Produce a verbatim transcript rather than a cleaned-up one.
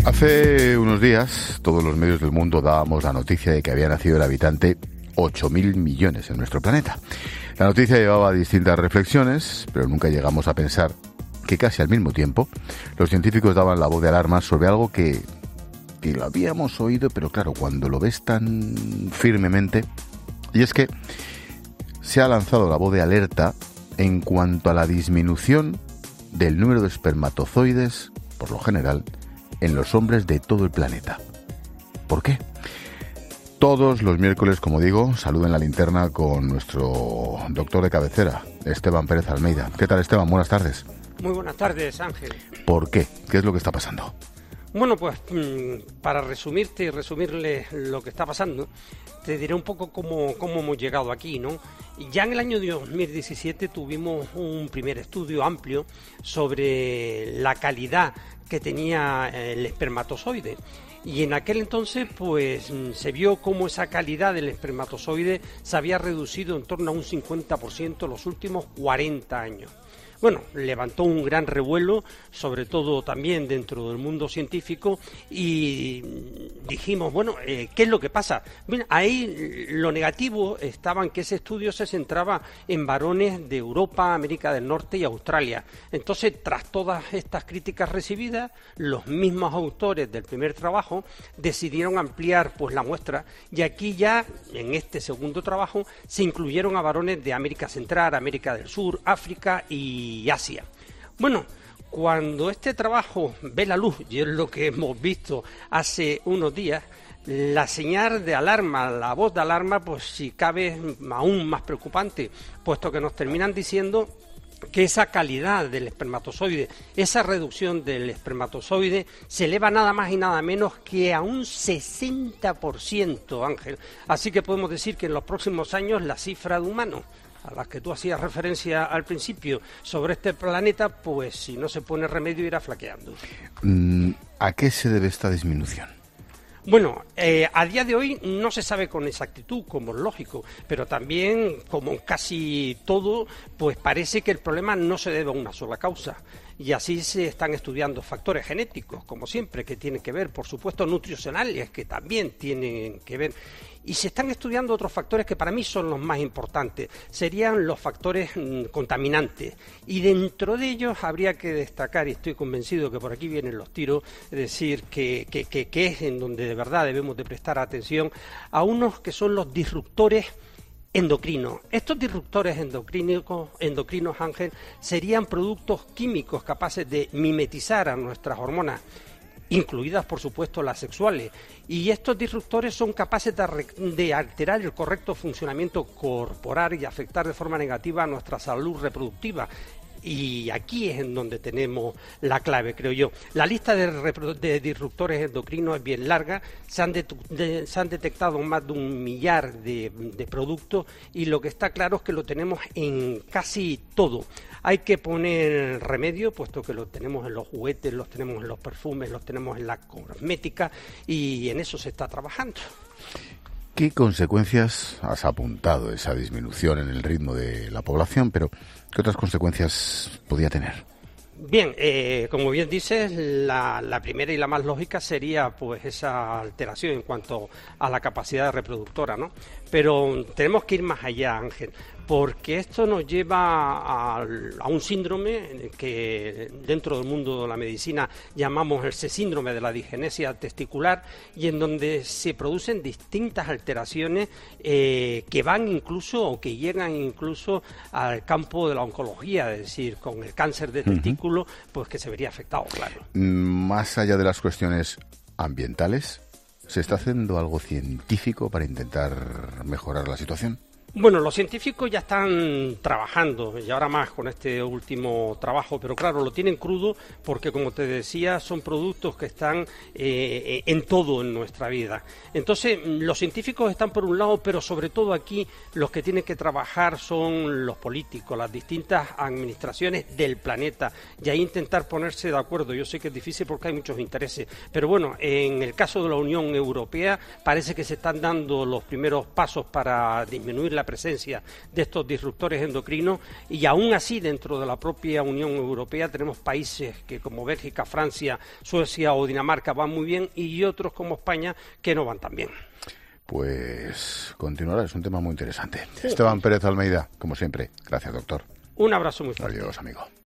Hace unos días, todos los medios del mundo dábamos la noticia de que había nacido el habitante ocho mil millones en nuestro planeta. La noticia llevaba distintas reflexiones, pero nunca llegamos a pensar que casi al mismo tiempo los científicos daban la voz de alarma sobre algo que, que lo habíamos oído, pero claro, cuando lo ves tan firmemente, y es que se ha lanzado la voz de alerta en cuanto a la disminución del número de espermatozoides, por lo general, en los hombres de todo el planeta. ¿Por qué? Todos los miércoles, como digo, saludo en la linterna con nuestro doctor de cabecera, Esteban Pérez Almeida. ¿Qué tal, Esteban? Buenas tardes. Muy buenas tardes, Ángel. ¿Por qué? ¿Qué es lo que está pasando? Bueno, pues para resumirte y resumirle lo que está pasando, te diré un poco cómo, cómo hemos llegado aquí, ¿no? Ya en el año dos mil diecisiete tuvimos un primer estudio amplio sobre la calidad que tenía el espermatozoide. Y en aquel entonces, pues, se vio cómo esa calidad del espermatozoide se había reducido en torno a un cincuenta por ciento en los últimos cuarenta años. Bueno, levantó un gran revuelo, sobre todo también dentro del mundo científico, y dijimos, bueno, eh, ¿qué es lo que pasa? Bueno, ahí lo negativo estaba en que ese estudio se centraba en varones de Europa, América del Norte y Australia. Entonces, tras todas estas críticas recibidas, los mismos autores del primer trabajo decidieron ampliar pues la muestra, y aquí ya, en este segundo trabajo, se incluyeron a varones de América Central, América del Sur, África y y Asia. Bueno, cuando este trabajo ve la luz, y es lo que hemos visto hace unos días, la señal de alarma, la voz de alarma, pues si cabe aún más preocupante, puesto que nos terminan diciendo que esa calidad del espermatozoide, esa reducción del espermatozoide se eleva nada más y nada menos que a un sesenta por ciento, Ángel. Así que podemos decir que en los próximos años la cifra de humanos a las que tú hacías referencia al principio sobre este planeta, pues si no se pone remedio irá flaqueando. ¿A qué se debe esta disminución? Bueno, eh, a día de hoy no se sabe con exactitud, como es lógico, pero también, como casi todo, pues parece que el problema no se debe a una sola causa. Y así se están estudiando factores genéticos, como siempre, que tienen que ver, por supuesto, nutricionales, que también tienen que ver. Y se están estudiando otros factores que para mí son los más importantes, serían los factores mmm, contaminantes. Y dentro de ellos habría que destacar, y estoy convencido que por aquí vienen los tiros, es decir, que, que, que, que es en donde de verdad debemos de prestar atención a unos que son los disruptores endocrinos. Estos disruptores endocrinos, endocrinos, Ángel, serían productos químicos capaces de mimetizar a nuestras hormonas, incluidas, por supuesto, las sexuales. Y estos disruptores son capaces de, de alterar el correcto funcionamiento corporal y afectar de forma negativa a nuestra salud reproductiva. Y aquí es en donde tenemos la clave, creo yo. La lista de, de disruptores endocrinos es bien larga, se han, de, de, se han detectado más de un millar de, de productos y lo que está claro es que lo tenemos en casi todo. Hay que poner remedio, puesto que lo tenemos en los juguetes, los tenemos en los perfumes, los tenemos en la cosmética y en eso se está trabajando. ¿Qué consecuencias has apuntado esa disminución en el ritmo de la población, pero qué otras consecuencias podría tener? Bien, eh, como bien dices, la, la primera y la más lógica sería pues esa alteración en cuanto a la capacidad reproductora, ¿no? Pero tenemos que ir más allá, Ángel, porque esto nos lleva a, a un síndrome que dentro del mundo de la medicina llamamos el síndrome de la disgenesia testicular, y en donde se producen distintas alteraciones eh, que van incluso o que llegan incluso al campo de la oncología, es decir, con el cáncer de testículo, uh-huh. pues que se vería afectado, claro. Más allá de las cuestiones ambientales, ¿se está haciendo algo científico para intentar mejorar la situación? Bueno, los científicos ya están trabajando, y ahora más con este último trabajo, pero claro, lo tienen crudo porque, como te decía, son productos que están eh, en todo en nuestra vida. Entonces, los científicos están por un lado, pero sobre todo aquí los que tienen que trabajar son los políticos, las distintas administraciones del planeta, y ahí intentar ponerse de acuerdo. Yo sé que es difícil porque hay muchos intereses, pero bueno, en el caso de la Unión Europea parece que se están dando los primeros pasos para disminuir la la presencia de estos disruptores endocrinos, y aún así dentro de la propia Unión Europea tenemos países que como Bélgica, Francia, Suecia o Dinamarca van muy bien y otros como España que no van tan bien. Pues continuará, es un tema muy interesante. Sí. Esteban Pérez Almeida, como siempre, gracias doctor. Un abrazo muy fuerte. Adiós, amigo.